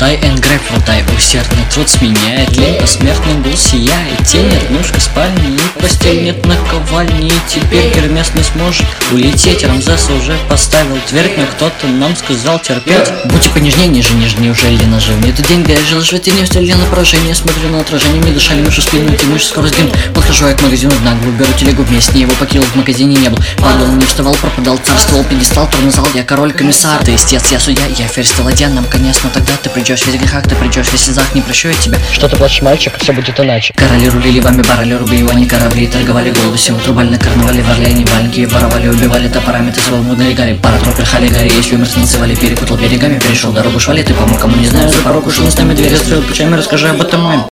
Дай энгрэп, дай усердный труд сменяет лень, посмертный гул сияет, тень, однушка спальни, и постель нет наковальни. И теперь Гермес не сможет улететь, Рамзес уже поставил твердь, но кто-то нам сказал терпеть. Будьте понежнее, ниже, неужели нажив? Нету деньги, я жил, живете не встали на поражение, смотрю на отражение, мне дышали мышу спину, тянусь скорость дым. Подхожу я к магазину в наглую, беру телегу вместе, его покинул, в магазине не был, падал, не вставал, пропадал, царствовал, пьедестал, пронизал, я король-комиссар. Ты истец, я судья, я ферзь, ты ладья, нам конец, но тогда ты придешь весь в грехах, ты придешь весь в слезах, не прощу я тебя. Что ты плачешь, мальчик? Все будет иначе. Короли рулили вами, барали, рубили они корабли, торговали голуби, утрубали на карнавале, в Орлеане валенки, воровали, убивали топорами, ты свободно налегали, пара трупер хали горе, если умер станцевали, перепутал берегами, перешел дорогу швали, ты помог кому не знаю, за порог ушел, с нами двери открыл, путями расскажи об этом моим.